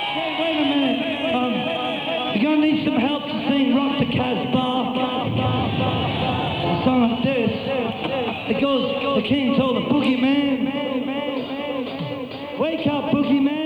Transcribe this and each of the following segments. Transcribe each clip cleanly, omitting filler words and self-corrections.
Wait a minute. You're gonna need some help to sing Rock the Casbah. A song like this. It goes, the king told the boogeyman. Wake up, boogeyman.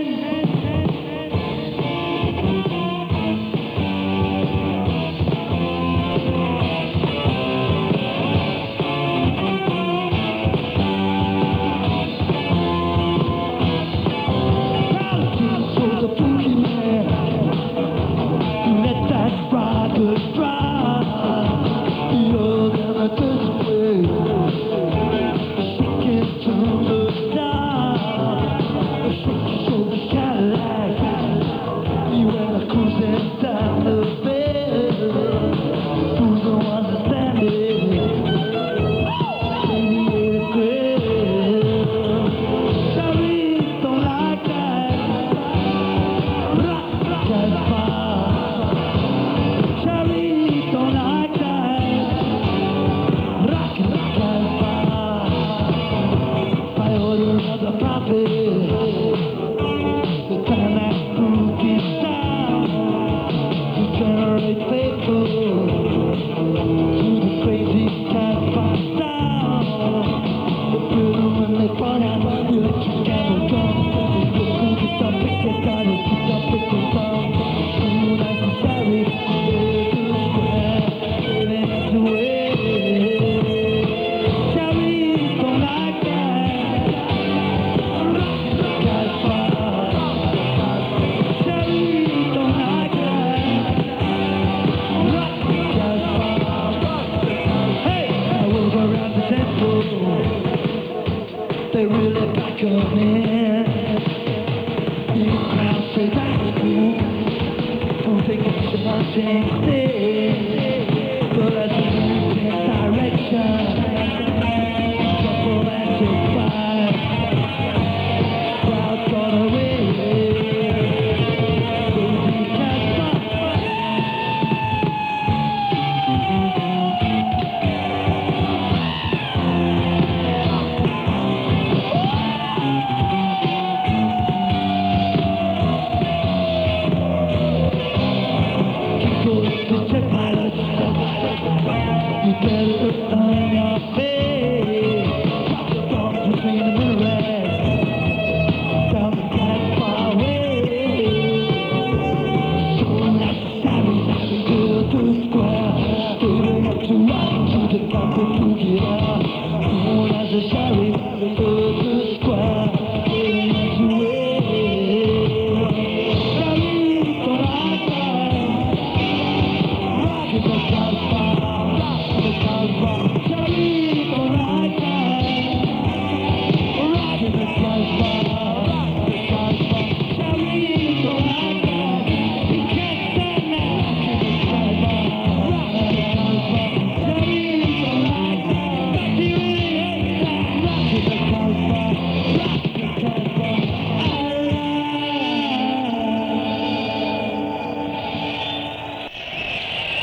They really back up in. You crowd say that's cool. Don't think it's your thing. But as you move in direction, couple and take five. Crowd got away. Yeah.